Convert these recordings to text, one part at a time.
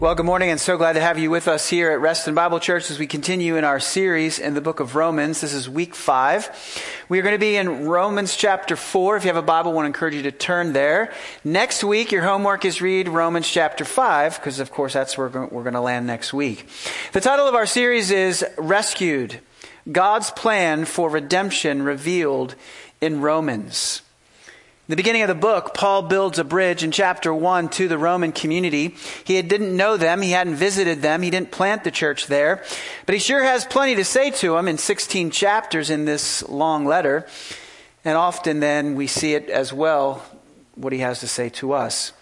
Well, good morning, and so glad to have you with us here at Reston Bible Church as we continue in our series in the book of Romans. This is week 5. We are going to be in Romans chapter 4. If you have a Bible, I want to encourage you to turn there. Next week, your homework is read Romans chapter 5, because of course that's where we're going to land next week. The title of our series is Rescued, God's Plan for Redemption Revealed in Romans. In the beginning of the book, Paul builds a bridge in chapter 1 to the Roman community. He didn't know them. He hadn't visited them. He didn't plant the church there. But he sure has plenty to say to them in 16 chapters in this long letter. And often then we see it as well, what he has to say to us.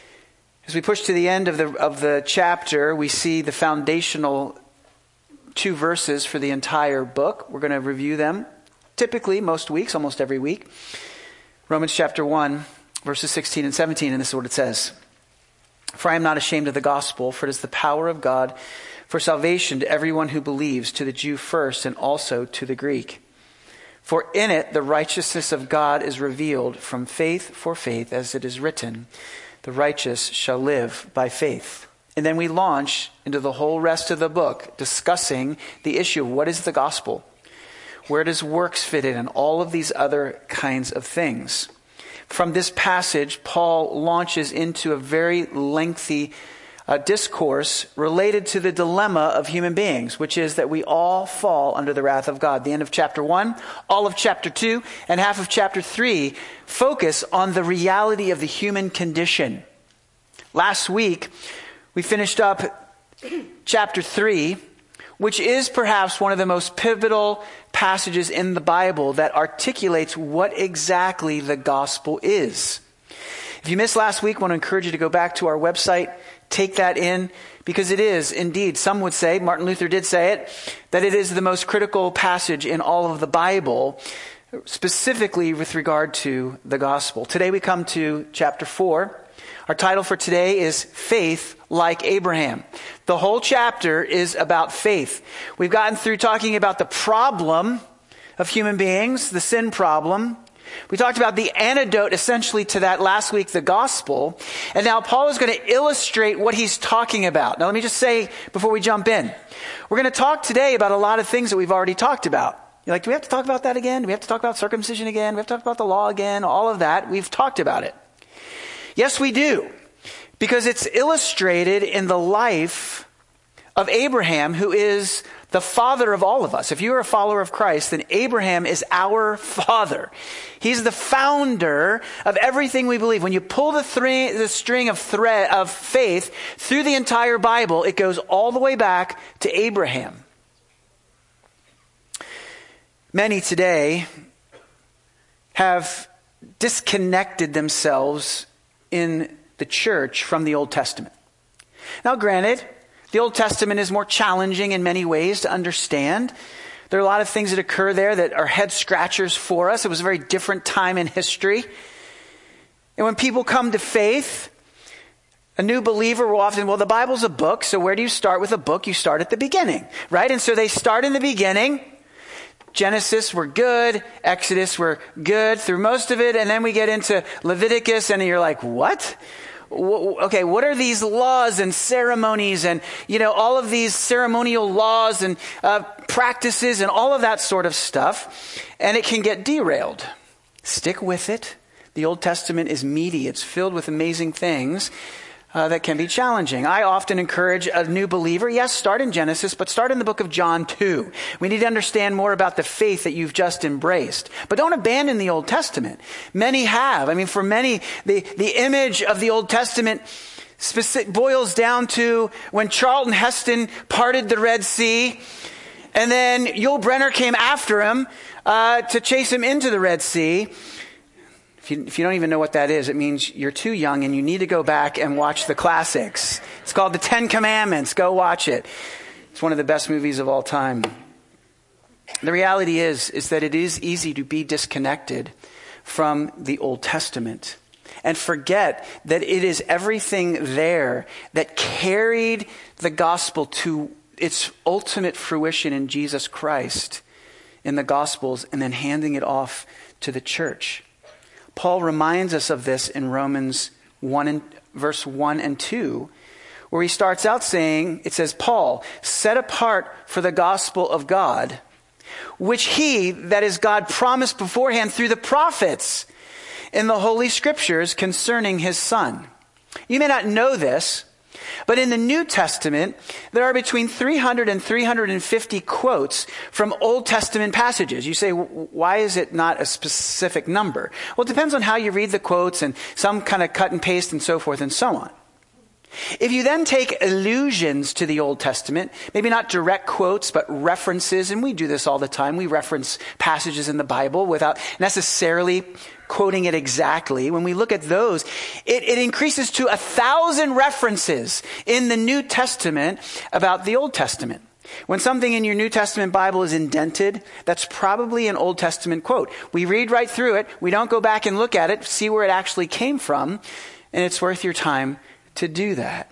As we push to the end of the chapter, we see the foundational 2 verses for the entire book. We're going to review them typically most weeks, almost every week. Romans chapter 1, verses 16 and 17, and this is what it says. For I am not ashamed of the gospel, for it is the power of God for salvation to everyone who believes, to the Jew first and also to the Greek. For in it the righteousness of God is revealed from faith for faith, as it is written, the righteous shall live by faith. And then we launch into the whole rest of the book, discussing the issue of what is the gospel. Where does works fit in, and all of these other kinds of things. From this passage, Paul launches into a very lengthy discourse related to the dilemma of human beings, which is that we all fall under the wrath of God. The end of chapter 1, all of chapter 2, and half of chapter 3 focus on the reality of the human condition. Last week, we finished up chapter 3, which is perhaps one of the most pivotal passages in the Bible that articulates what exactly the gospel is. If you missed last week, I want to encourage you to go back to our website, take that in, because it is indeed, some would say, Martin Luther did say it, that it is the most critical passage in all of the Bible, specifically with regard to the gospel. Today we come to chapter 4. Our title for today is Faith Like Abraham. The whole chapter is about faith. We've gotten through talking about the problem of human beings, the sin problem. We talked about the antidote essentially to that last week, the gospel. And now Paul is going to illustrate what he's talking about. Now let me just say before we jump in, we're going to talk today about a lot of things that we've already talked about. You're like, do we have to talk about that again? Do we have to talk about circumcision again? Do we have to talk about the law again? All of that. We've talked about it. Yes, we do, because it's illustrated in the life of Abraham, who is the father of all of us. If you are a follower of Christ, then Abraham is our father. He's the founder of everything we believe. When you pull the string of thread of faith through the entire Bible, it goes all the way back to Abraham. Many today have disconnected themselves in the church from the Old Testament. Now, granted, the Old Testament is more challenging in many ways to understand. There are a lot of things that occur there that are head scratchers for us. It was a very different time in history. And when people come to faith, a new believer will often, well, the Bible's a book, so where do you start with a book? You start at the beginning, right? And so they start in the beginning. Genesis, we're good. Exodus, we're good through most of it. And then we get into Leviticus and you're like, what? Okay, what are these laws and ceremonies and, all of these ceremonial laws and practices and all of that sort of stuff? And it can get derailed. Stick with it. The Old Testament is meaty. It's filled with amazing things that can be challenging. I often encourage a new believer, yes, start in Genesis, but start in the book of John 2. We need to understand more about the faith that you've just embraced. But don't abandon the Old Testament. Many have. For many, the image of the Old Testament boils down to when Charlton Heston parted the Red Sea, and then Yul Brynner came after him to chase him into the Red Sea. If you don't even know what that is, it means you're too young and you need to go back and watch the classics. It's called The 10 Commandments. Go watch it. It's one of the best movies of all time. The reality is that it is easy to be disconnected from the Old Testament and forget that it is everything there that carried the gospel to its ultimate fruition in Jesus Christ in the Gospels and then handing it off to the church. Paul reminds us of this in Romans 1 and verse 1 and 2, where he starts out saying, it says, Paul, set apart for the gospel of God, which he, that is God, promised beforehand through the prophets in the Holy Scriptures concerning his Son. You may not know this, but in the New Testament, there are between 300 and 350 quotes from Old Testament passages. You say, why is it not a specific number? Well, it depends on how you read the quotes, and some kind of cut and paste and so forth and so on. If you then take allusions to the Old Testament, maybe not direct quotes, but references, and we do this all the time. We reference passages in the Bible without necessarily quoting it exactly. When we look at those, it increases to 1,000 references in the New Testament about the Old Testament. When something in your New Testament Bible is indented, that's probably an Old Testament quote. We read right through it. We don't go back and look at it, see where it actually came from, and it's worth your time to do that.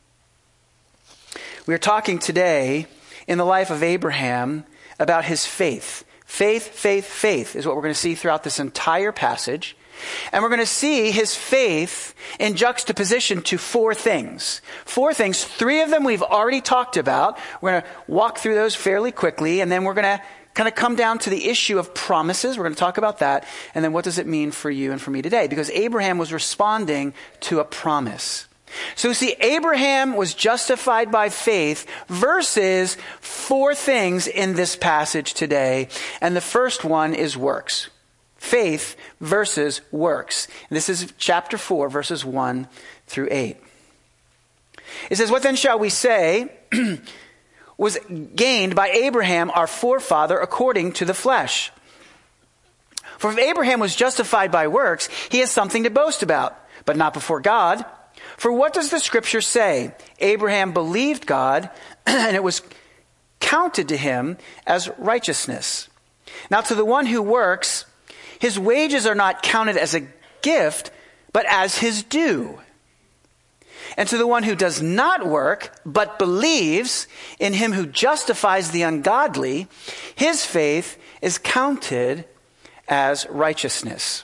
We're talking today in the life of Abraham about his faith. Faith is what we're going to see throughout this entire passage. And we're going to see his faith in juxtaposition to four things. Four things. Three of them we've already talked about. We're going to walk through those fairly quickly, and then we're going to kind of come down to the issue of promises. We're going to talk about that. And then what does it mean for you and for me today? Because Abraham was responding to a promise. So see, Abraham was justified by faith versus four things in this passage today. And the first one is works. Faith versus works. And this is chapter 4, verses 1 through 8. It says, what then shall we say was gained by Abraham, our forefather, according to the flesh? For if Abraham was justified by works, he has something to boast about, but not before God. For what does the scripture say? Abraham believed God, and it was counted to him as righteousness. Now to the one who works, his wages are not counted as a gift, but as his due. And to the one who does not work, but believes in him who justifies the ungodly, his faith is counted as righteousness.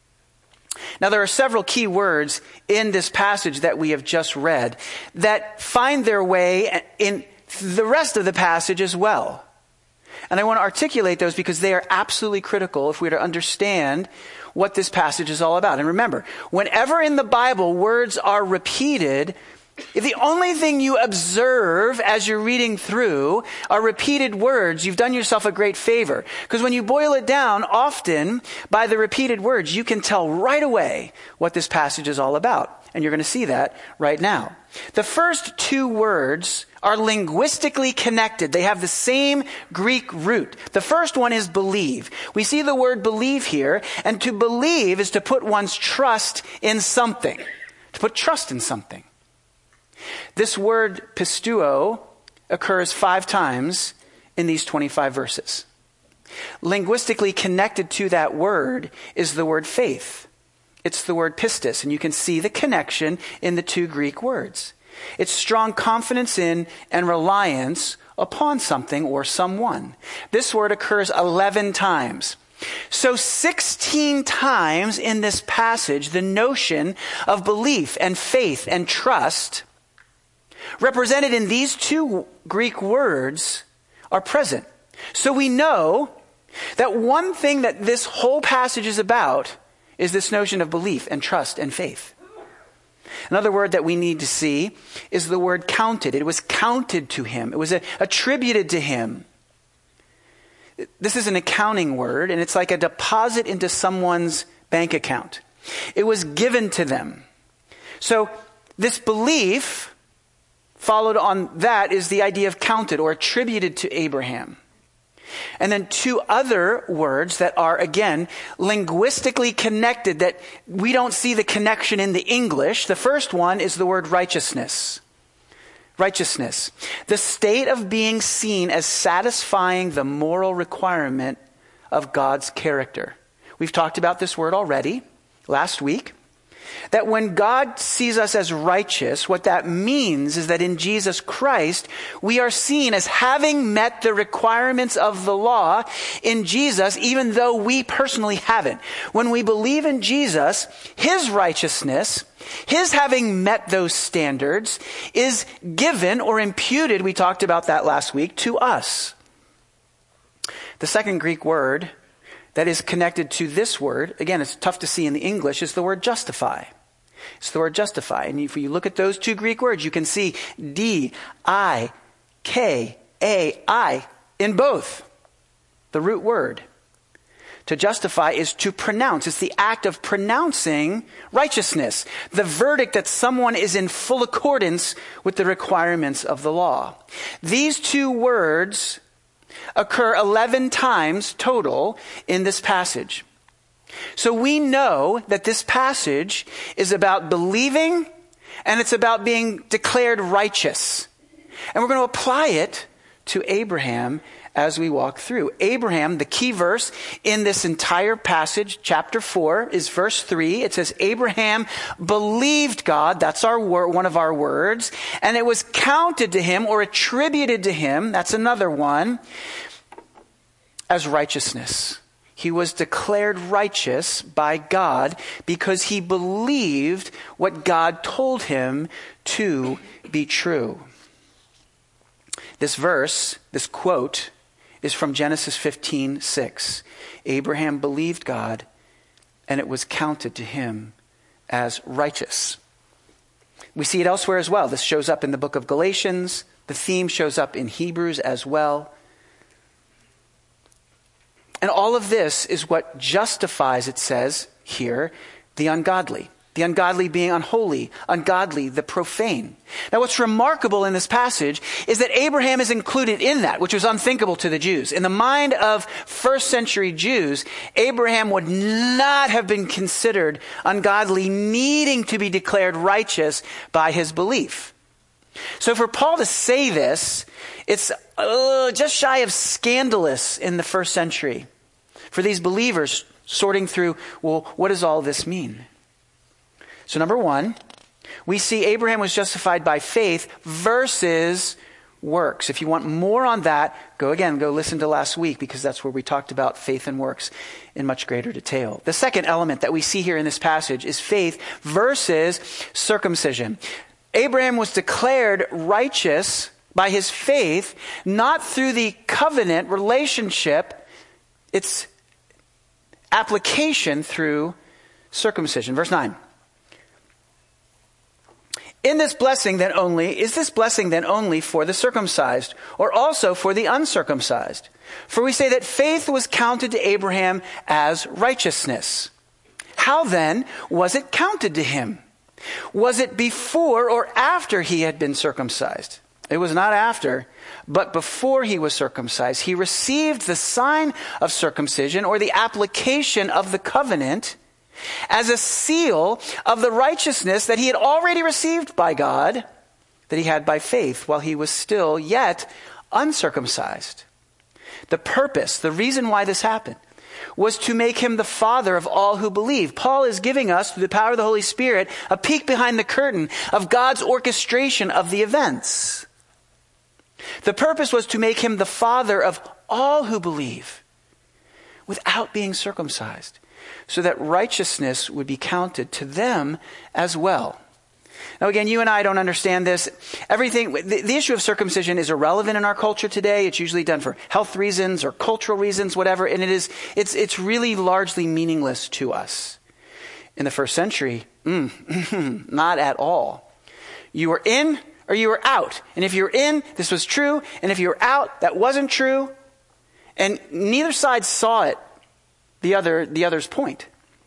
Now, there are several key words in this passage that we have just read that find their way in the rest of the passage as well. And I want to articulate those because they are absolutely critical if we're to understand what this passage is all about. And remember, whenever in the Bible words are repeated, if the only thing you observe as you're reading through are repeated words, you've done yourself a great favor. Because when you boil it down, often by the repeated words, you can tell right away what this passage is all about. And you're going to see that right now. The first two words are linguistically connected. They have the same Greek root. The first one is believe. We see the word believe here, and to believe is to put one's trust in something. To put trust in something. This word pisteuo occurs 5 times in these 25 verses. Linguistically connected to that word is the word faith. It's the word pistis, and you can see the connection in the two Greek words. It's strong confidence in and reliance upon something or someone. This word occurs 11 times. So 16 times in this passage, the notion of belief and faith and trust represented in these two Greek words are present. So we know that one thing that this whole passage is about is this notion of belief and trust and faith. Another word that we need to see is the word counted. It was counted to him. It was attributed to him. This is an accounting word, and it's like a deposit into someone's bank account. It was given to them. So this belief, followed on that, is the idea of counted or attributed to Abraham. And then two other words that are, again, linguistically connected that we don't see the connection in the English. The first one is the word righteousness. Righteousness. The state of being seen as satisfying the moral requirement of God's character. We've talked about this word already last week. that when God sees us as righteous, what that means is that in Jesus Christ, we are seen as having met the requirements of the law in Jesus, even though we personally haven't. When we believe in Jesus, his righteousness, his having met those standards, is given or imputed, we talked about that last week, to us. The second Greek word that is connected to this word, again, it's tough to see in the English, is the word justify. It's the word justify. And if you look at those two Greek words, you can see D-I-K-A-I in both. The root word. To justify is to pronounce. It's the act of pronouncing righteousness. The verdict that someone is in full accordance with the requirements of the law. These two words occur 11 times total in this passage. So we know that this passage is about believing and it's about being declared righteous. And we're going to apply it to Abraham as we walk through. Abraham, the key verse in this entire passage, chapter 4, is verse 3. It says, Abraham believed God, that's our one of our words, and it was counted to him or attributed to him, that's another one, as righteousness. He was declared righteous by God because he believed what God told him to be true. This verse, this quote, is from Genesis 15:6. Abraham believed God, and it was counted to him as righteous. We see it elsewhere as well. This shows up in the book of Galatians. The theme shows up in Hebrews as well. And all of this is what justifies, it says here, the ungodly. The ungodly being unholy, ungodly, the profane. Now what's remarkable in this passage is that Abraham is included in that, which was unthinkable to the Jews. In the mind of first century Jews, Abraham would not have been considered ungodly, needing to be declared righteous by his belief. So for Paul to say this, it's just shy of scandalous in the first century. For these believers sorting through, well, what does all this mean? So number one, we see Abraham was justified by faith versus works. If you want more on that, go listen to last week because that's where we talked about faith and works in much greater detail. The second element that we see here in this passage is faith versus circumcision. Abraham was declared righteous by his faith, not through the covenant relationship, its application through circumcision. Verse 9. Is this blessing then only for the circumcised, or also for the uncircumcised? For we say that faith was counted to Abraham as righteousness. How then was it counted to him? Was it before or after he had been circumcised? It was not after, but before he was circumcised. He received the sign of circumcision, or the application of the covenant, as a seal of the righteousness that he had already received by God, that he had by faith while he was still yet uncircumcised. The purpose, the reason why this happened, was to make him the father of all who believe. Paul is giving us, through the power of the Holy Spirit, a peek behind the curtain of God's orchestration of the events. The purpose was to make him the father of all who believe without being circumcised, so that righteousness would be counted to them as well. Now again, you and I don't understand this. The issue of circumcision is irrelevant in our culture today. It's usually done for health reasons or cultural reasons, whatever, and it's really largely meaningless to us. In the first century, not at all. You were in or you were out. And if you were in, this was true, and if you were out, that wasn't true. And neither side saw it, the other's point.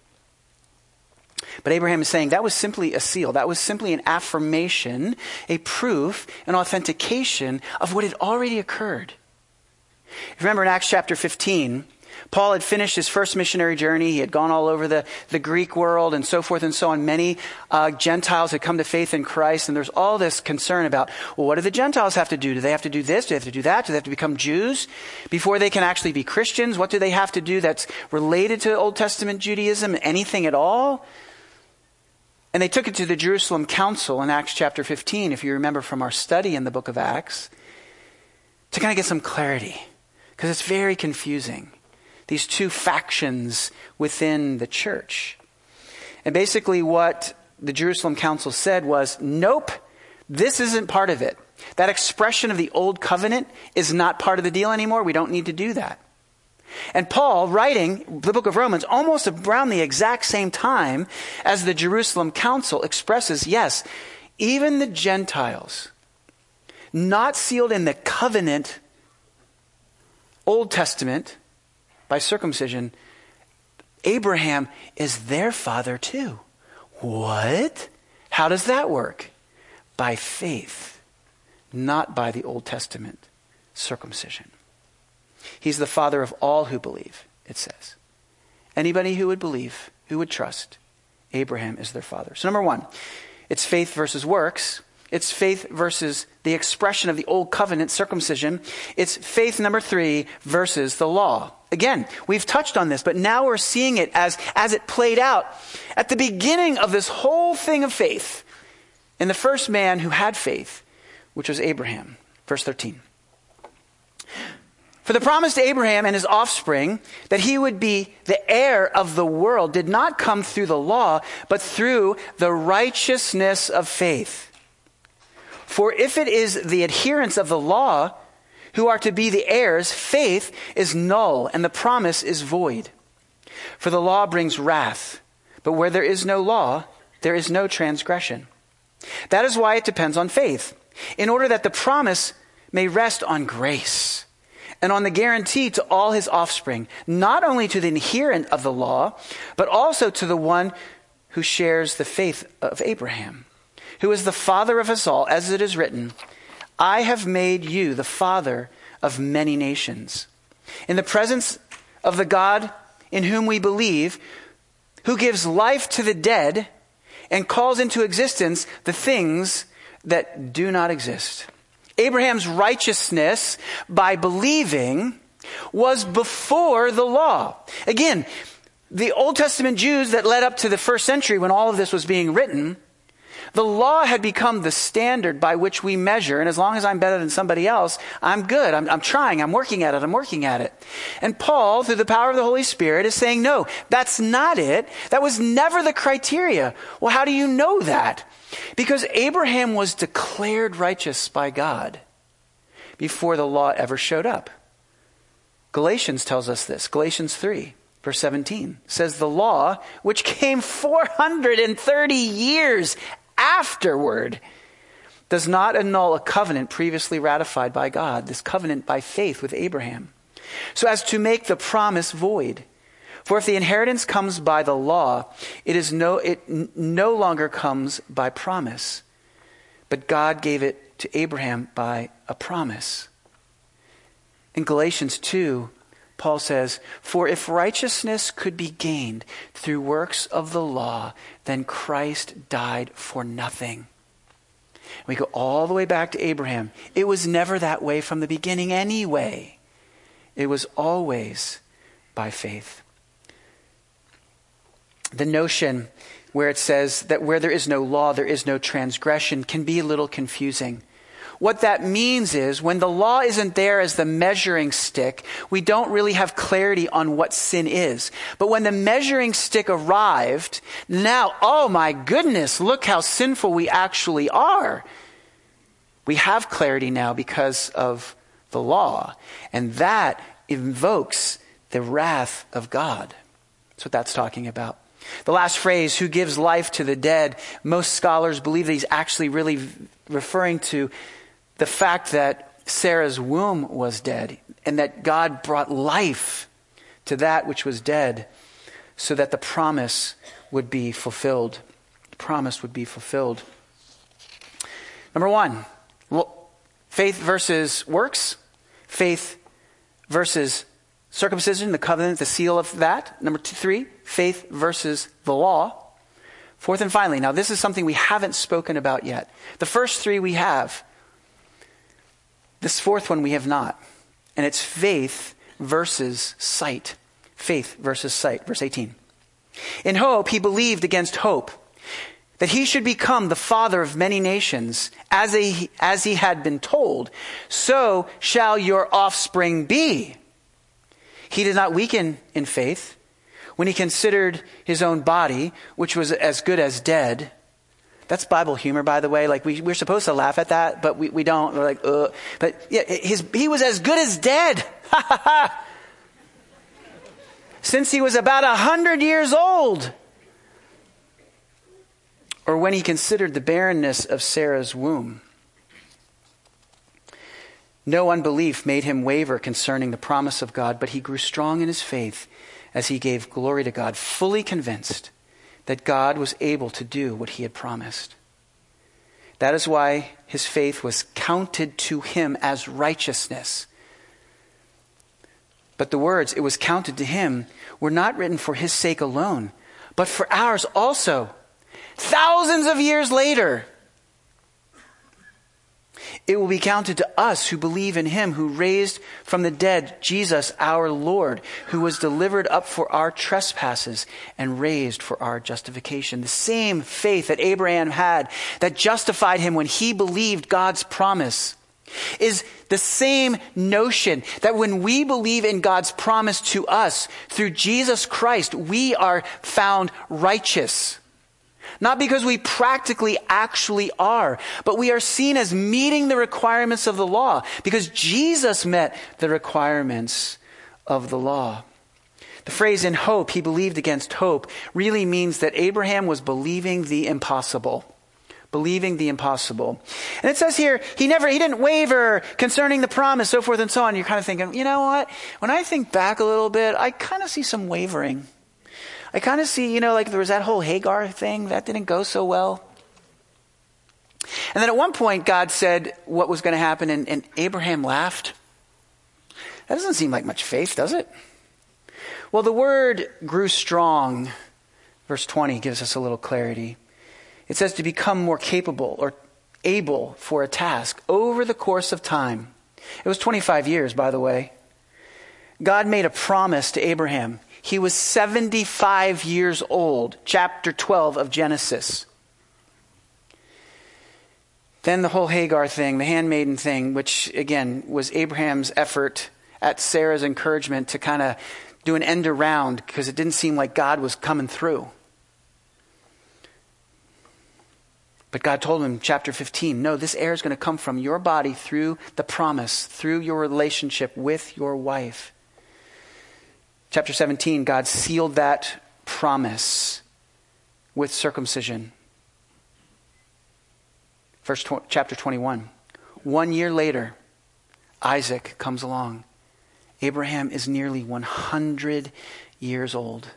But Abraham is saying that was simply a seal. That was simply an affirmation, a proof, an authentication of what had already occurred. Remember in Acts chapter 15, Paul had finished his first missionary journey. He had gone all over the Greek world and so forth and so on. Many Gentiles had come to faith in Christ. And there's all this concern about, well, what do the Gentiles have to do? Do they have to do this? Do they have to do that? Do they have to become Jews before they can actually be Christians? What do they have to do that's related to Old Testament Judaism? Anything at all? And they took it to the Jerusalem Council in Acts chapter 15, if you remember from our study in the book of Acts, to kind of get some clarity, because it's very confusing. These two factions within the church. And basically what the Jerusalem Council said was, nope, this isn't part of it. That expression of the old covenant is not part of the deal anymore. We don't need to do that. And Paul, writing the book of Romans almost around the exact same time as the Jerusalem Council, expresses, yes, even the Gentiles, not sealed in the covenant Old Testament by circumcision, Abraham is their father too. What? How does that work? By faith, not by the Old Testament circumcision. He's the father of all who believe, it says. Anybody who would believe, who would trust, Abraham is their father. So number one, it's faith versus works. It's faith versus the expression of the old covenant circumcision. It's faith, number three, versus the law. Again, we've touched on this, but now we're seeing it as it played out at the beginning of this whole thing of faith in the first man who had faith, which was Abraham. Verse 13. For the promise to Abraham and his offspring that he would be the heir of the world did not come through the law, but through the righteousness of faith. For if it is the adherents of the law who are to be the heirs, faith is null and the promise is void. For the law brings wrath, but where there is no law, there is no transgression. That is why it depends on faith, in order that the promise may rest on grace and on the guarantee to all his offspring, not only to the adherent of the law, but also to the one who shares the faith of Abraham, who is the father of us all, as it is written, I have made you the father of many nations, in the presence of the God in whom we believe, who gives life to the dead and calls into existence the things that do not exist. Abraham's righteousness by believing was before the law. Again, the Old Testament Jews that led up to the first century when all of this was being written, the law had become the standard by which we measure. And as long as I'm better than somebody else, I'm good. I'm trying. I'm working at it. And Paul, through the power of the Holy Spirit, is saying, no, that's not it. That was never the criteria. Well, how do you know that? Because Abraham was declared righteous by God before the law ever showed up. Galatians tells us this. Galatians 3, verse 17 says the law, which came 430 years afterward, does not annul a covenant previously ratified by God, this covenant by faith with Abraham, so as to make the promise void. For if the inheritance comes by the law, it no longer comes by promise, but God gave it to Abraham by a promise. In Galatians 2, Paul says, for if righteousness could be gained through works of the law, then Christ died for nothing. We go all the way back to Abraham. It was never that way from the beginning anyway. It was always by faith. The notion where it says that where there is no law, there is no transgression can be a little confusing. What that means is when the law isn't there as the measuring stick, we don't really have clarity on what sin is. But when the measuring stick arrived, now, oh my goodness, look how sinful we actually are. We have clarity now because of the law. And that invokes the wrath of God. That's what that's talking about. The last phrase, who gives life to the dead, most scholars believe that he's actually really referring to the fact that Sarah's womb was dead and that God brought life to that which was dead so that the promise would be fulfilled. The promise would be fulfilled. Number one, faith versus works. Faith versus circumcision, the covenant, the seal of that. Number 3, faith versus the law. Fourth and finally, now this is something we haven't spoken about yet. The first 3 we have. This fourth one we have not. And it's faith versus sight. Faith versus sight. Verse 18. In hope, he believed against hope, that he should become the father of many nations, as he had been told, so shall your offspring be. He did not weaken in faith when he considered his own body, which was as good as dead. That's Bible humor, by the way. Like we're supposed to laugh at that, but we don't. We're like, ugh. But yeah, he was as good as dead. Since he was about 100 years old. Or when he considered the barrenness of Sarah's womb. No unbelief made him waver concerning the promise of God, but he grew strong in his faith as he gave glory to God, fully convinced that God was able to do what he had promised. That is why his faith was counted to him as righteousness. But the words, "it was counted to him," were not written for his sake alone, but for ours also. Thousands of years later, it will be counted to us who believe in him who raised from the dead Jesus our Lord, who was delivered up for our trespasses and raised for our justification. The same faith that Abraham had that justified him when he believed God's promise is the same notion that when we believe in God's promise to us through Jesus Christ, we are found righteous. Not because we practically actually are, but we are seen as meeting the requirements of the law because Jesus met the requirements of the law. The phrase "in hope, he believed against hope" really means that Abraham was believing the impossible. Believing the impossible. And it says here, he didn't waver concerning the promise, so forth and so on. You're kind of thinking, you know what? When I think back a little bit, I kind of see some wavering. I kind of see, like there was that whole Hagar thing. That didn't go so well. And then at one point, God said what was going to happen, and Abraham laughed. That doesn't seem like much faith, does it? Well, the word "grew strong," verse 20, gives us a little clarity. It says to become more capable or able for a task over the course of time. It was 25 years, by the way. God made a promise to Abraham. He was 75 years old, chapter 12 of Genesis. Then the whole Hagar thing, the handmaiden thing, which again was Abraham's effort at Sarah's encouragement to kind of do an end around because it didn't seem like God was coming through. But God told him, chapter 15, no, this heir is going to come from your body through the promise, through your relationship with your wife. Chapter 17, God sealed that promise with circumcision. Chapter 21, 1 year later, Isaac comes along. Abraham is nearly 100 years old.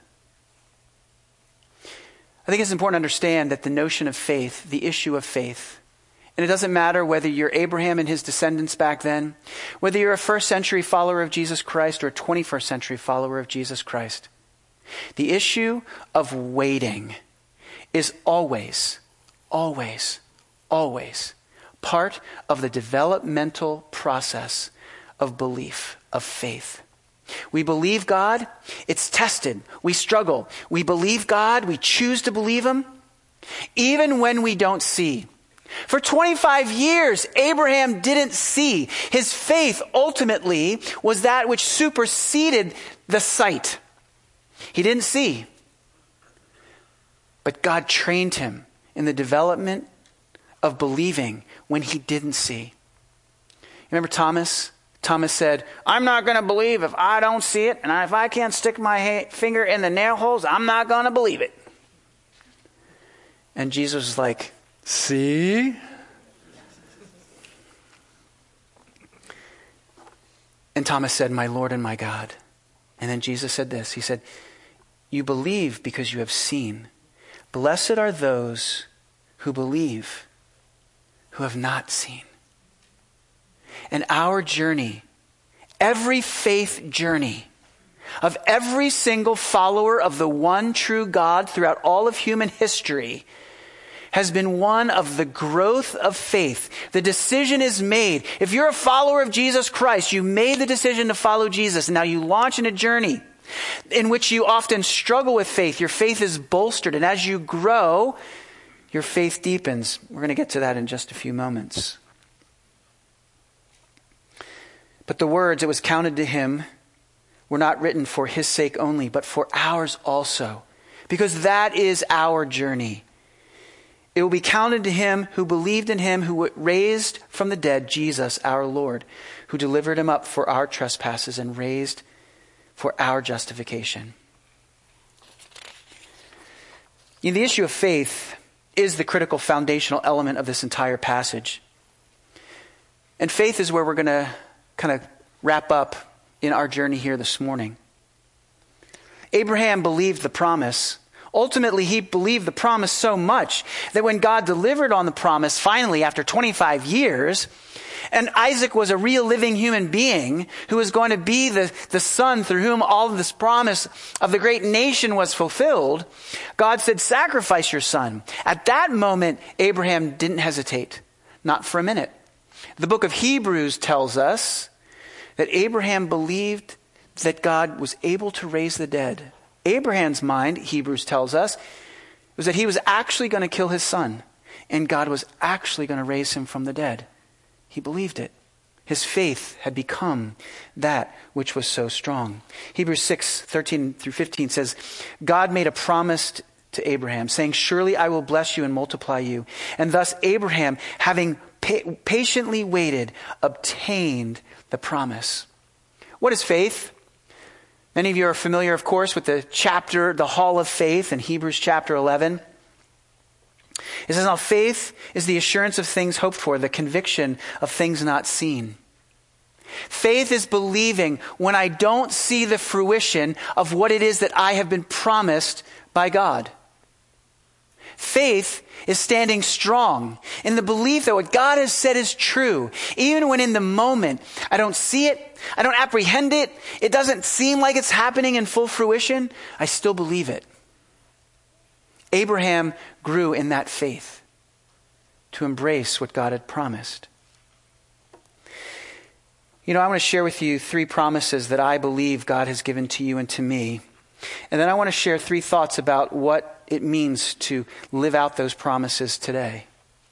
I think it's important to understand that the notion of faith, the issue of faith, and it doesn't matter whether you're Abraham and his descendants back then, whether you're a first century follower of Jesus Christ or a 21st century follower of Jesus Christ. The issue of waiting is always, always, always part of the developmental process of belief, of faith. We believe God, it's tested. We struggle. We believe God, we choose to believe him, even when we don't see. For 25 years, Abraham didn't see. His faith ultimately was that which superseded the sight. He didn't see. But God trained him in the development of believing when he didn't see. Remember Thomas? Thomas said, I'm not going to believe if I don't see it. And if I can't stick my finger in the nail holes, I'm not going to believe it. And Jesus was like, see? And Thomas said, my Lord and my God. And then Jesus said this. He said, you believe because you have seen. Blessed are those who believe, who have not seen. And our journey, every faith journey of every single follower of the one true God throughout all of human history has been one of the growth of faith. The decision is made. If you're a follower of Jesus Christ, you made the decision to follow Jesus. And now you launch in a journey in which you often struggle with faith. Your faith is bolstered. And as you grow, your faith deepens. We're going to get to that in just a few moments. But the words, it was counted to him, were not written for his sake only, but for ours also. Because that is our journey. It will be counted to him who believed in him, who raised from the dead Jesus, our Lord, who delivered him up for our trespasses and raised for our justification. You know, the issue of faith is the critical foundational element of this entire passage. And faith is where we're going to kind of wrap up in our journey here this morning. Abraham believed the promise. Ultimately, he believed the promise so much that when God delivered on the promise, finally, after 25 years, and Isaac was a real living human being who was going to be the son through whom all of this promise of the great nation was fulfilled, God said, sacrifice your son. At that moment, Abraham didn't hesitate, not for a minute. The book of Hebrews tells us that Abraham believed that God was able to raise the dead. Abraham's mind, Hebrews tells us, was that he was actually going to kill his son, and God was actually going to raise him from the dead. He believed it. His faith had become that which was so strong. Hebrews 6:13-15 says, God made a promise to Abraham, saying, surely I will bless you and multiply you. And thus Abraham, having patiently waited, obtained the promise. What is faith? Many of you are familiar, of course, with the chapter, the Hall of Faith in Hebrews chapter 11. It says, now faith is the assurance of things hoped for, the conviction of things not seen. Faith is believing when I don't see the fruition of what it is that I have been promised by God. Faith is standing strong in the belief that what God has said is true. Even when in the moment I don't see it, I don't apprehend it, it doesn't seem like it's happening in full fruition, I still believe it. Abraham grew in that faith to embrace what God had promised. You know, I want to share with you 3 promises that I believe God has given to you and to me. And then I want to share 3 thoughts about what it means to live out those promises today.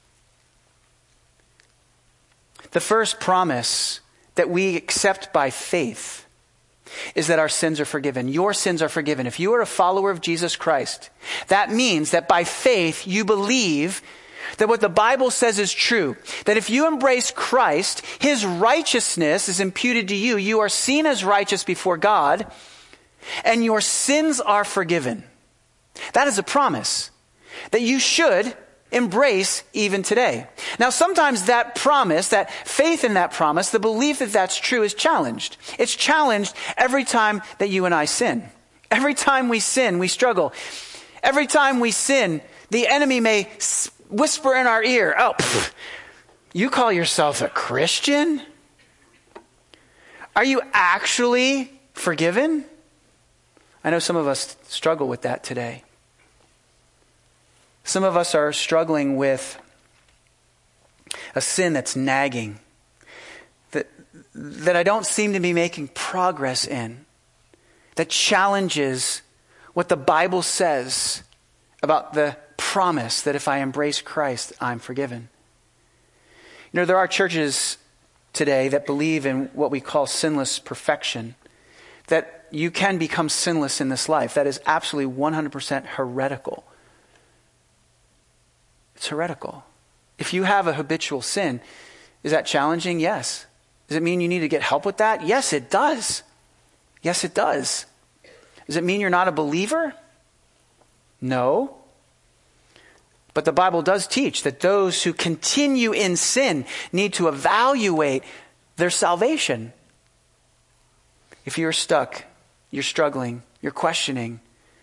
The first promise that we accept by faith is that our sins are forgiven. Your sins are forgiven. If you are a follower of Jesus Christ, that means that by faith you believe that what the Bible says is true. That if you embrace Christ, his righteousness is imputed to you. You are seen as righteous before God, and your sins are forgiven. That is a promise that you should embrace even today. Now, sometimes that promise, that faith in that promise, the belief that that's true is challenged. It's challenged every time that you and I sin. Every time we sin, we struggle. Every time we sin, the enemy may whisper in our ear, oh, you call yourself a Christian? Are you actually forgiven? I know some of us struggle with that today. Some of us are struggling with a sin that's nagging, that I don't seem to be making progress in, that challenges what the Bible says about the promise that if I embrace Christ, I'm forgiven. You know, there are churches today that believe in what we call sinless perfection, that you can become sinless in this life. That is absolutely 100% heretical. It's heretical. If you have a habitual sin, is that challenging? Yes. Does it mean you need to get help with that? Yes, it does. Yes, it does. Does it mean you're not a believer? No. But the Bible does teach that those who continue in sin need to evaluate their salvation. If you're stuck, you're struggling, you're questioning,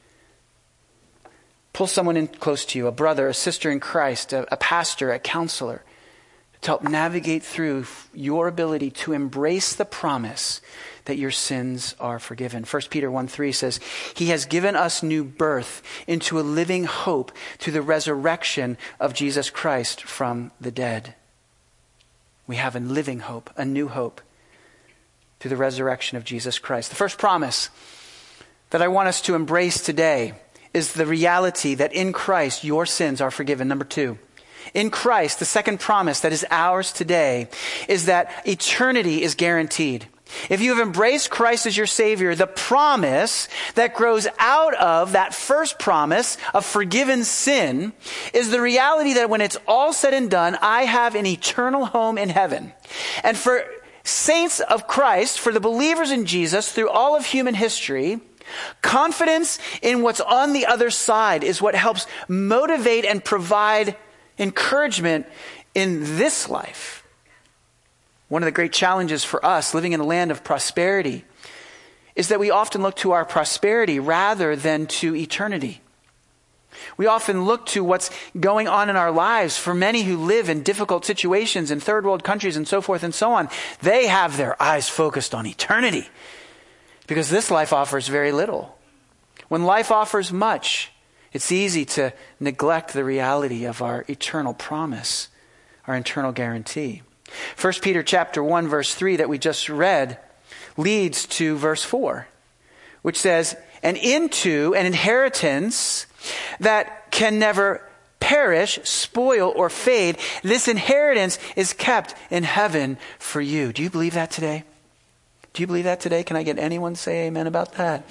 pull someone in close to you, a brother, a sister in Christ, a pastor, a counselor, to help navigate through your ability to embrace the promise that your sins are forgiven. 1 Peter 1:3 says, he has given us new birth into a living hope through the resurrection of Jesus Christ from the dead. We have a living hope, a new hope through the resurrection of Jesus Christ. The first promise that I want us to embrace today is the reality that in Christ your sins are forgiven. Number 2, in Christ, the second promise that is ours today is that eternity is guaranteed. If you have embraced Christ as your Savior, the promise that grows out of that first promise of forgiven sin is the reality that when it's all said and done, I have an eternal home in heaven. And for saints of Christ, for the believers in Jesus through all of human history, confidence in what's on the other side is what helps motivate and provide encouragement in this life. One of the great challenges for us living in a land of prosperity is that we often look to our prosperity rather than to eternity. We often look to what's going on in our lives. For many who live in difficult situations in third world countries and so forth and so on, they have their eyes focused on eternity because this life offers very little. When life offers much, it's easy to neglect the reality of our eternal promise, our eternal guarantee. 1 Peter chapter 1 verse 3 that we just read leads to verse 4, which says, and into an inheritance that can never perish, spoil, or fade. This inheritance is kept in heaven for you. Do you believe that today? Do you believe that today? Can I get anyone to say amen about that?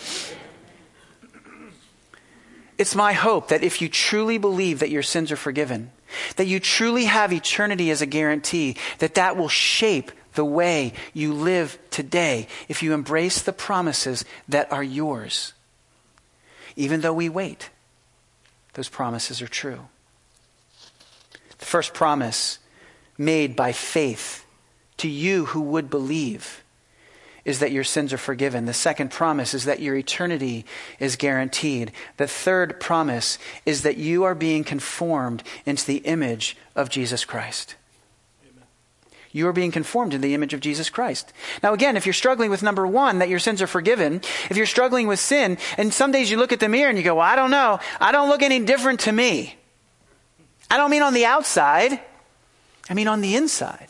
It's my hope that if you truly believe that your sins are forgiven, that you truly have eternity as a guarantee, that will shape the way you live today if you embrace the promises that are yours. Even though we wait, those promises are true. The first promise made by faith to you who would believe is that your sins are forgiven. The second promise is that your eternity is guaranteed. The third promise is that you are being conformed into the image of Jesus Christ. Amen. You are being conformed in the image of Jesus Christ. Now again, if you're struggling with number 1, that your sins are forgiven, if you're struggling with sin, and some days you look at the mirror and you go, well, I don't know. I don't look any different to me. I don't mean on the outside. I mean on the inside.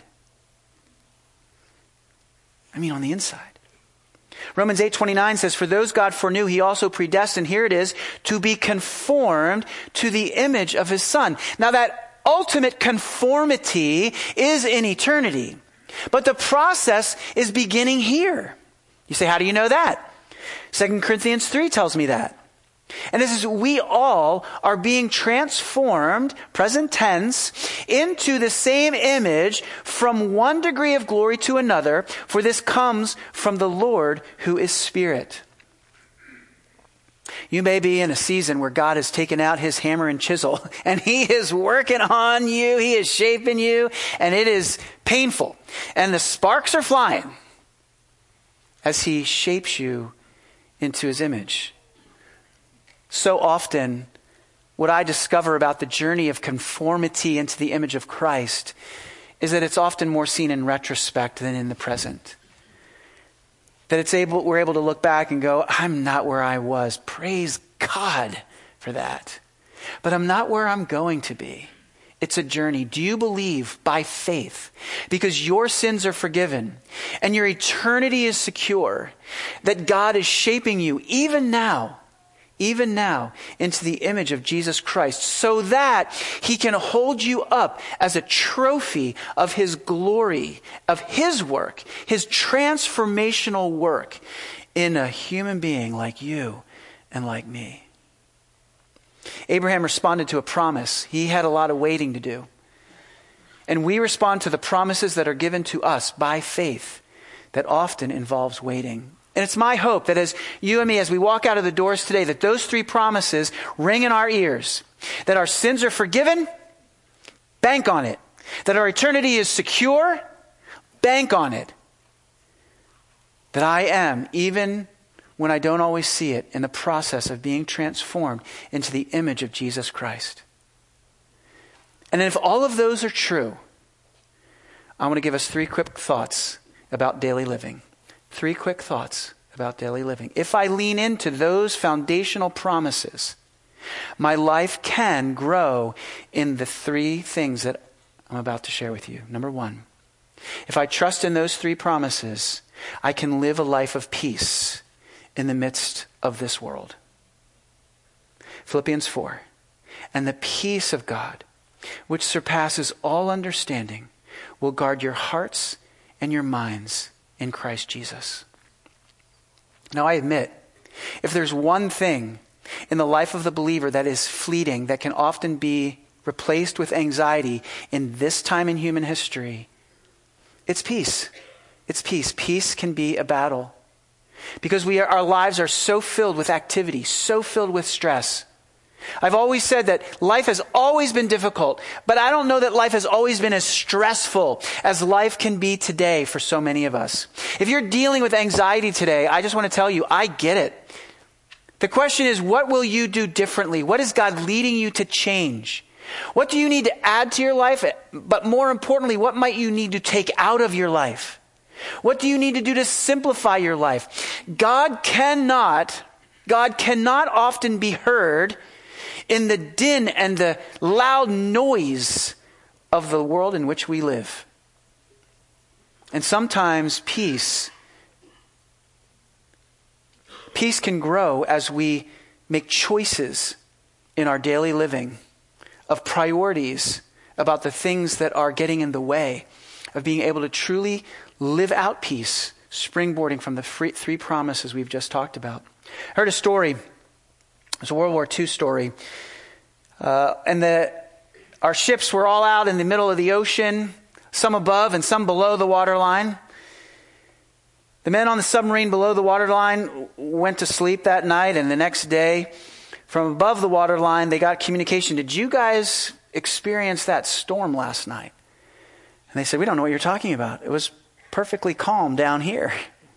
On the inside. Romans 8:29 says, for those God foreknew, he also predestined, here it is, to be conformed to the image of his Son. Now that ultimate conformity is in eternity, but the process is beginning here. You say, how do you know that? 2 Corinthians 3 tells me that. And this is, we all are being transformed, present tense, into the same image from one degree of glory to another, for this comes from the Lord who is Spirit. You may be in a season where God has taken out his hammer and chisel, and he is working on you, he is shaping you, and it is painful. And the sparks are flying as he shapes you into his image. So often, what I discover about the journey of conformity into the image of Christ is that it's often more seen in retrospect than in the present. That we're able to look back and go, I'm not where I was. Praise God for that. But I'm not where I'm going to be. It's a journey. Do you believe by faith, because your sins are forgiven and your eternity is secure, that God is shaping you even now, into the image of Jesus Christ, so that he can hold you up as a trophy of his glory, of his work, his transformational work in a human being like you and like me? Abraham responded to a promise. He had a lot of waiting to do. And we respond to the promises that are given to us by faith that often involves waiting. And it's my hope that as you and me, as we walk out of the doors today, that those 3 promises ring in our ears. That our sins are forgiven, bank on it. That our eternity is secure, bank on it. That I am, even when I don't always see it, in the process of being transformed into the image of Jesus Christ. And if all of those are true, I want to give us 3 quick thoughts about daily living. 3 quick thoughts about daily living. If I lean into those foundational promises, my life can grow in the 3 things that I'm about to share with you. Number 1, if I trust in those 3 promises, I can live a life of peace in the midst of this world. Philippians 4. And the peace of God, which surpasses all understanding, will guard your hearts and your minds in Christ Jesus. Now I admit, if there's one thing in the life of the believer that is fleeting, that can often be replaced with anxiety in this time in human history, it's peace. It's peace. Peace can be a battle because our lives are so filled with activity, so filled with stress. I've always said that life has always been difficult, but I don't know that life has always been as stressful as life can be today for so many of us. If you're dealing with anxiety today, I just want to tell you, I get it. The question is, what will you do differently? What is God leading you to change? What do you need to add to your life? But more importantly, what might you need to take out of your life? What do you need to do to simplify your life? God cannot often be heard in the din and the loud noise of the world in which we live. And sometimes peace can grow as we make choices in our daily living of priorities about the things that are getting in the way of being able to truly live out peace, springboarding from the three promises we've just talked about. I heard a story. It's a World War II story. Our ships were all out in the middle of the ocean, some above and some below the waterline. The men on the submarine below the waterline went to sleep that night, and the next day, from above the waterline, they got communication. Did you guys experience that storm last night? And they said, we don't know what you're talking about. It was perfectly calm down here.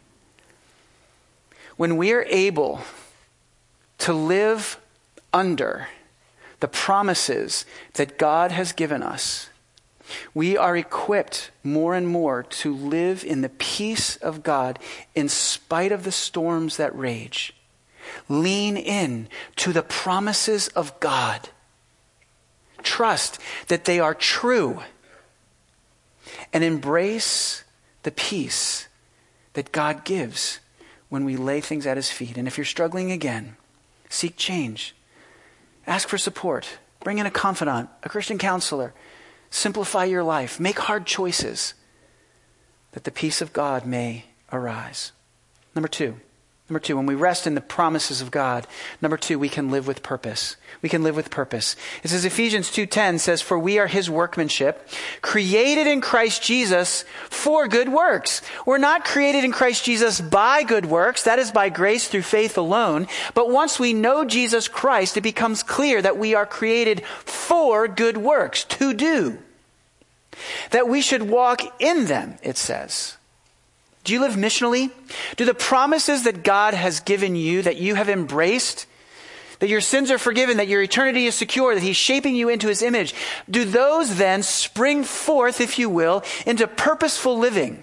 When we are able to live under the promises that God has given us, we are equipped more and more to live in the peace of God in spite of the storms that rage. Lean in to the promises of God. Trust that they are true. And embrace the peace that God gives when we lay things at his feet. And if you're struggling again, seek change. Ask for support. Bring in a confidant, a Christian counselor. Simplify your life. Make hard choices that the peace of God may arise. Number two, when we rest in the promises of God, we can live with purpose. We can live with purpose. It says Ephesians 2:10 says, for we are his workmanship, created in Christ Jesus for good works. We're not created in Christ Jesus by good works. That is by grace through faith alone. But once we know Jesus Christ, it becomes clear that we are created for good works, to do. That we should walk in them, it says. Do you live missionally? Do the promises that God has given you, that you have embraced, that your sins are forgiven, that your eternity is secure, that he's shaping you into his image, do those then spring forth, if you will, into purposeful living?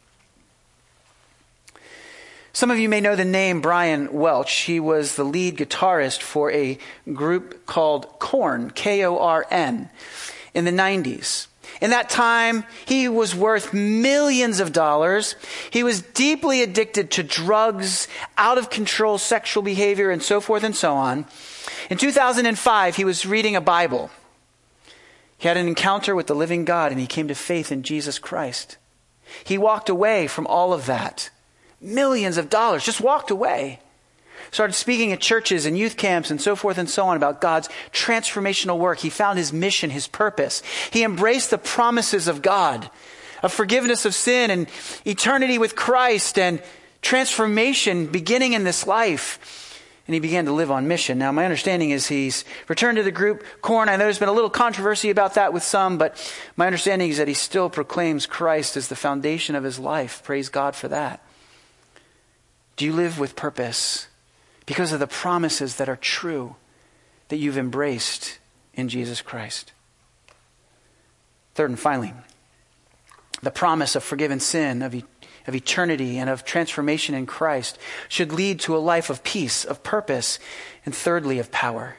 Some of you may know the name Brian Welch. He was the lead guitarist for a group called Korn, K-O-R-N, in the 90s. In that time, he was worth millions of dollars. He was deeply addicted to drugs, out of control sexual behavior, and so forth and so on. In 2005, he was reading a Bible. He had an encounter with the living God, and he came to faith in Jesus Christ. He walked away from all of that. Millions of dollars, just walked away. Started speaking at churches and youth camps and so forth and so on about God's transformational work. He found his mission, his purpose. He embraced the promises of God, of forgiveness of sin and eternity with Christ and transformation beginning in this life. And he began to live on mission. Now, my understanding is he's returned to the group Korn. I know there's been a little controversy about that with some, but my understanding is that he still proclaims Christ as the foundation of his life. Praise God for that. Do you live with purpose? Because of the promises that are true that you've embraced in Jesus Christ. Third and finally, the promise of forgiven sin, of eternity, and of transformation in Christ should lead to a life of peace, of purpose, and thirdly, of power.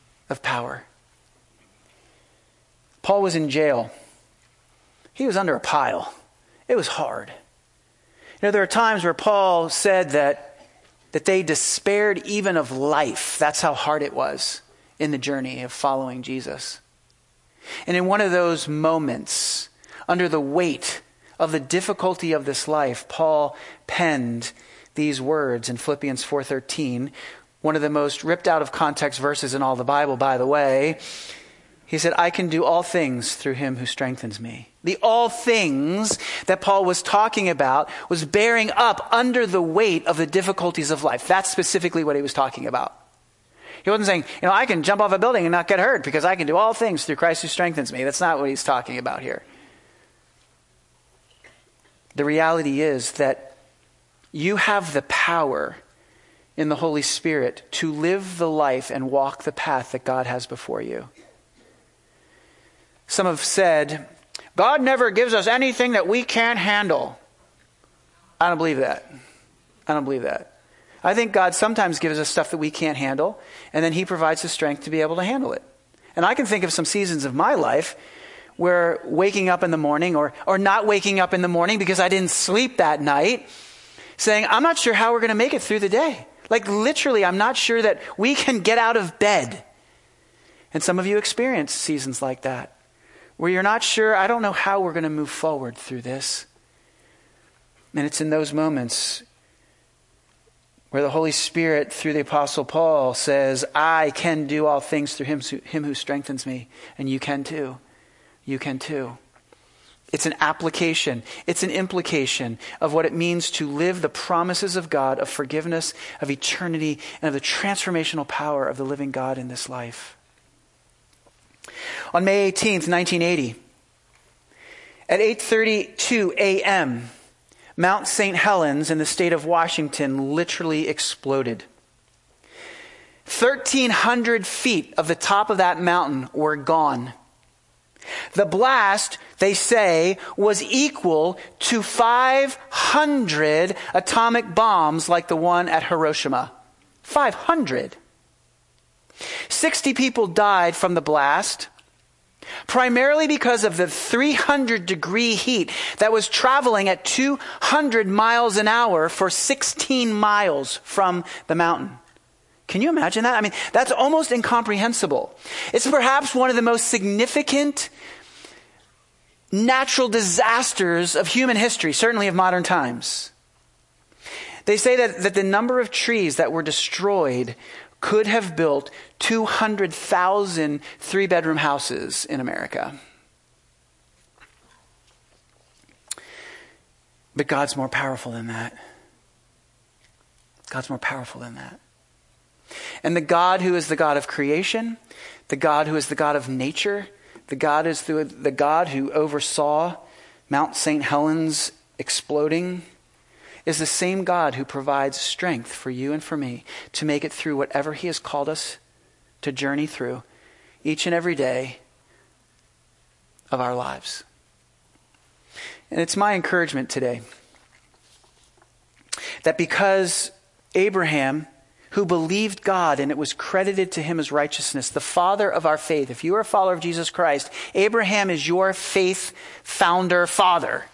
Paul was in jail. He was under a pile. It was hard. You know, there are times where Paul said that they despaired even of life. That's how hard it was. in the journey of following Jesus. And in one of those moments, under the weight of the difficulty of this life, Paul penned these words in Philippians 4:13, one of the most ripped out of context verses in all the Bible, by the way. He said, I can do all things through him who strengthens me. The all things that Paul was talking about was bearing up under the weight of the difficulties of life. That's specifically what he was talking about. He wasn't saying, I can jump off a building and not get hurt because I can do all things through Christ who strengthens me. That's not what he's talking about here. The reality is that you have the power in the Holy Spirit to live the life and walk the path that God has before you. Some have said, God never gives us anything that we can't handle. I don't believe that. I don't believe that. I think God sometimes gives us stuff that we can't handle, and then he provides the strength to be able to handle it. And I can think of some seasons of my life where waking up in the morning or not waking up in the morning because I didn't sleep that night, saying, I'm not sure how we're going to make it through the day. Like literally, I'm not sure that we can get out of bed. And some of you experience seasons like that, where you're not sure, I don't know how we're going to move forward through this. And it's in those moments where the Holy Spirit, through the Apostle Paul, says, I can do all things through him who strengthens me. And you can too. You can too. It's an application. It's an implication of what it means to live the promises of God, of forgiveness, of eternity, and of the transformational power of the living God in this life. On May 18th, 1980, at 8:32 a.m., Mount St. Helens in the state of Washington literally exploded. 1,300 feet of the top of that mountain were gone. The blast, they say, was equal to 500 atomic bombs like the one at Hiroshima. 500. 60 people died from the blast, primarily because of the 300-degree heat that was traveling at 200 miles an hour for 16 miles from the mountain. Can you imagine that? I mean, that's almost incomprehensible. It's perhaps one of the most significant natural disasters of human history, certainly of modern times. They say that the number of trees that were destroyed could have built 200,000 three-bedroom houses in America. But God's more powerful than that. God's more powerful than that. And the God who is the God of creation, the God who is the God of nature, the God is the God who oversaw Mount St. Helens exploding, is the same God who provides strength for you and for me to make it through whatever he has called us to journey through each and every day of our lives. And it's my encouragement today that because Abraham, who believed God and it was credited to him as righteousness, the father of our faith, if you are a follower of Jesus Christ, Abraham is your faith founder father.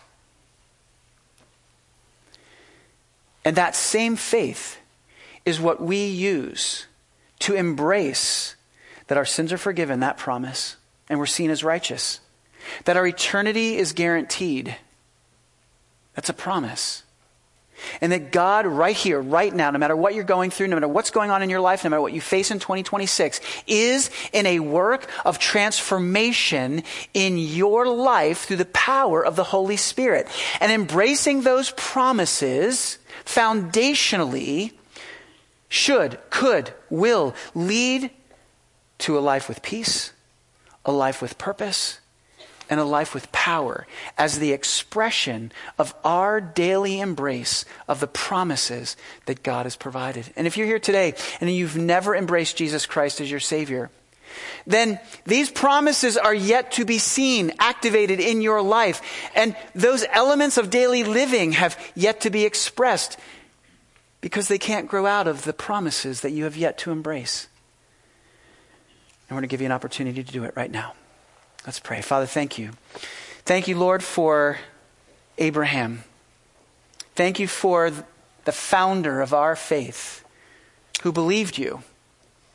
And that same faith is what we use to embrace that our sins are forgiven, that promise, and we're seen as righteous. That our eternity is guaranteed. That's a promise. And that God right here, right now, no matter what you're going through, no matter what's going on in your life, no matter what you face in 2026, is in a work of transformation in your life through the power of the Holy Spirit. And embracing those promises foundationally should, could, will lead to a life with peace, a life with purpose, and a life with power as the expression of our daily embrace of the promises that God has provided. And if you're here today and you've never embraced Jesus Christ as your Savior, then these promises are yet to be seen, activated in your life. And those elements of daily living have yet to be expressed because they can't grow out of the promises that you have yet to embrace. And we're going to give you an opportunity to do it right now. Let's pray. Father, thank you. Thank you, Lord, for Abraham. Thank you for the founder of our faith who believed you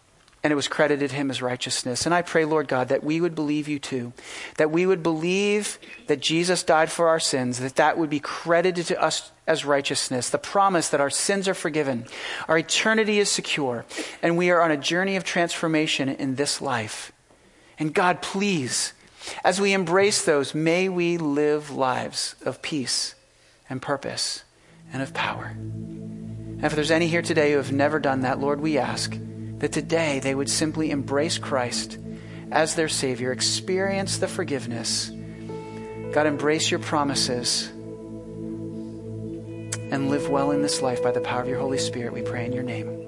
and it was credited him as righteousness. And I pray, Lord God, that we would believe you too, that we would believe that Jesus died for our sins, that would be credited to us as righteousness, the promise that our sins are forgiven, our eternity is secure, and we are on a journey of transformation in this life. And God, please, as we embrace those, may we live lives of peace and purpose and of power. And if there's any here today who have never done that, Lord, we ask that today they would simply embrace Christ as their Savior, experience the forgiveness. God, embrace your promises and live well in this life by the power of your Holy Spirit. We pray in your name.